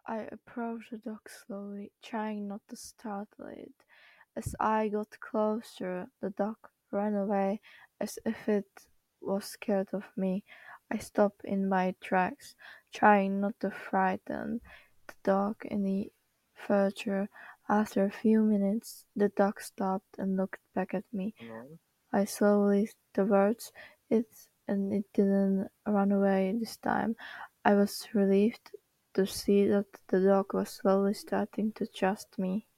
I approached the dog slowly, trying not to startle it. As I got closer, the dog ran away as if it was scared of me. I stopped in my tracks, trying not to frighten the dog any further. After a few minutes, the dog stopped and looked back at me. No. I slowly towards it and it didn't run away this time. I was relieved to see that the dog was slowly starting to trust me.